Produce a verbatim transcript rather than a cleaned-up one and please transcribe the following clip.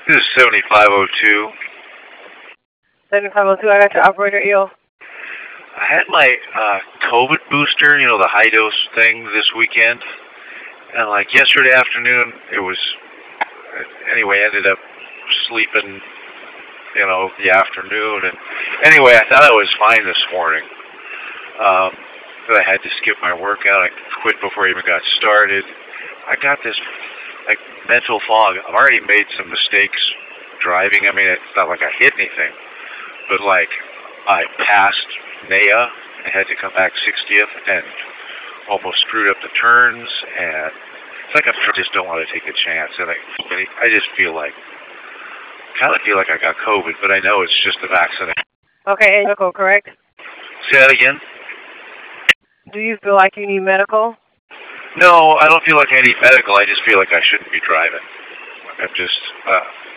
This is seventy-five oh two. seventy-five oh two, I got your operator, E O. I had my uh, COVID booster, you know, the high dose thing this weekend. And like yesterday afternoon, it was, anyway, I ended up sleeping, you know, the afternoon. And anyway, I thought I was fine this morning. Um, but I had to skip my workout. I quit before I even got started. I got this, like, mental fog. I've already made some mistakes driving. I mean, it's not like I hit anything. But, like, I passed Naya. I had to come back sixtieth and almost screwed up the turns. And it's like I just don't want to take a chance. And I, I just feel like, kind of feel like I got COVID, but I know it's just an accident. Okay, and medical, correct? Say that again? Do you feel like you need medical? No, I don't feel like I need medical. I just feel like I shouldn't be driving. I'm just, uh,